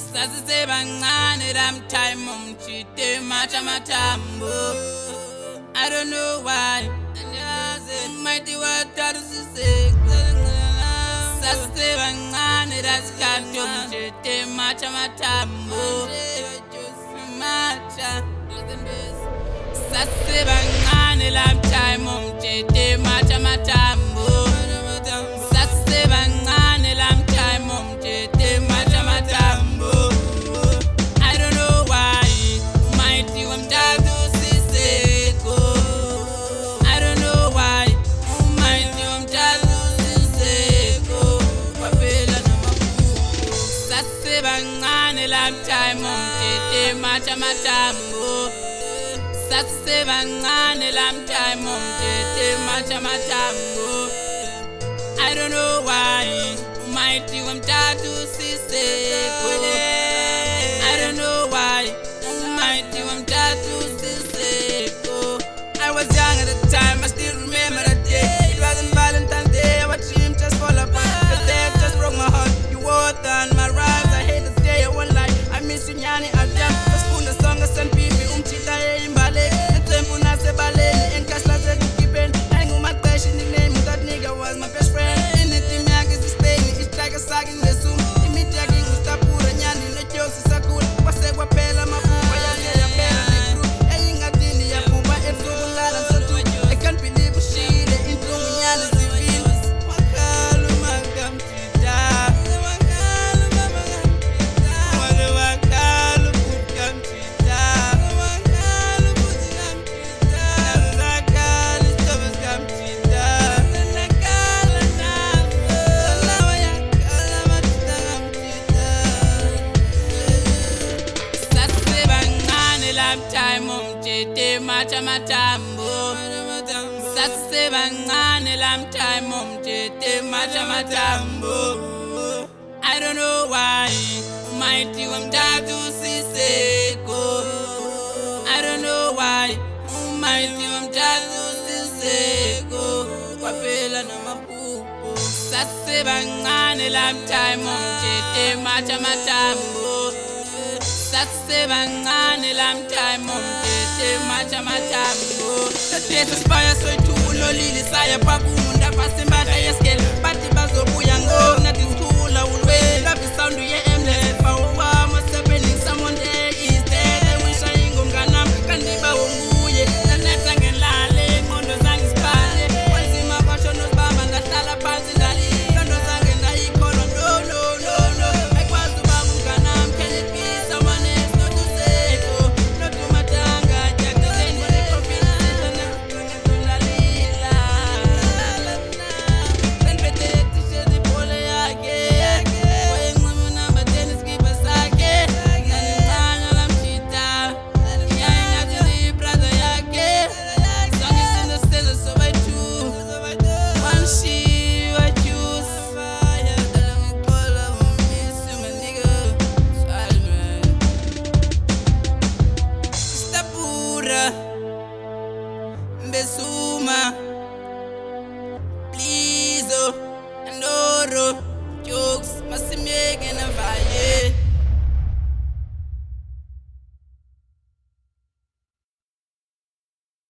Sasisebancane lam time umchite macha matambo. I don't know why. Mighty water sisek. Sasisebancane raskato umchite macha matambo. Macha. Sasisebancane lam time umchite macha matambo. Sasisebancane lam time umchite macha matambo. I don't know why. Mighty wamtatu siseko. I don't know why. Mighty wamtatu siseko. Wapela na makuko. Sasisebancane lam time umchite macha matambo. Sasisebancane lam time umchite macha matambo. I don't know why. Mighty wamtatu siseko. I don't know why. Mighty wamtatu siseko. I was young at the time, I still remember that day. It wasn't Valentine's Day, our dream just fall apart. The death just broke my heart. You walked on my rhymes, I hate the day I won't lie. I miss you, Nyani Adam. The spoon, the song, the sun, baby, umchita imbale. The tempo nase baleni, and casla said you keep in. Hang on my dash in the name, that nigga was my best friend. Anything I get is staying, it's like a sagging the zoom. Imitating Ustapura, Nyani, no jokes is a cool. What's a wapela, my papa, ya pela, the crew. Aying a dini, ya puba, and Fugal and Satu. I can't believe she into Nyani civil. Wakalu, Magam, Tita. Wakalu, Wakalu, Putkam, Tita. Wakalu, Putkam, Tita. Zakali, Thomas, Kam, Tita. Nakala, Nako. Lawaya, Kalamata, Kam, Tita. Sasisebancane lam time umchite macha matambo. Sasisebancane lam time umchite macha matambo. I don't know why. Mighty wamtatu siseko. I don't know why. Mighty wamtatu siseko. Wapela na mapupo. Sasisebancane lam time umchite macha matambo. Sasisebancane lam time umchite macha matambo. The days aspire so to lolili saya pakunda pasimbata yeskel. Bati bazo buyango na tiskula ulwe. Love the sound ye endless power. Must happening someone there is dead. I wish I ain't gon' ganam kandiba unguye. Na neta ngelale mondo zangi spale. Wazima bacho nos baba ngatala panzi lali. Kondo zangi na ikolo no. Ekwazu bangu ganam can it be someone else not to say not to matanga jack the same when it confidence and to la lila. Then pete tishe di pole yake. Oye ngwamu namba tennis kipa sake. Nani manya lam chita. Ya inga di brother yake. Song is in the stairs so I too. One she I choose. Stapura Besuma